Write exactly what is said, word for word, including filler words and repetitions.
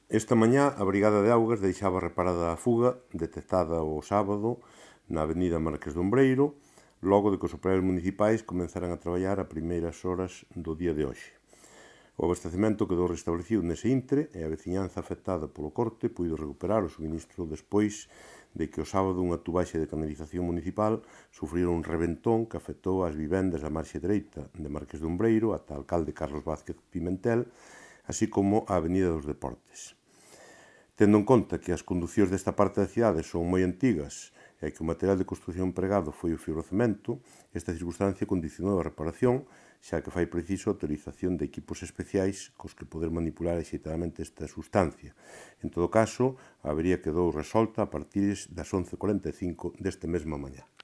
Esta mañá a Brigada de Augas deixaba reparada a fuga detectada o sábado na avenida Marqués do Ombreiro, logo de que os operarios municipais comenzaran a traballar a primeiras horas do día de hoxe. O abastecemento quedou restablecido nese intre e a veciñanza afectada polo corte puido recuperar o suministro despois de que o sábado unha tubaxe de canalización municipal sufrira un reventón que afectou as vivendas da marxe dereita de Marqués do Ombreiro ata o alcalde Carlos Vázquez Pimentel, así como a avenida dos Deportes. Tendo en conta que as conducións desta parte da cidade son moi antigas e que o material de construción empregado foi o fibrocemento, esta circunstancia condicionou a reparación, xa que fai preciso a autorización de equipos especiais cos que poder manipular axeitadamente esta sustancia. En todo caso, a avería quedou resolta a partir das once e cuarenta e cinco deste mesma mañá.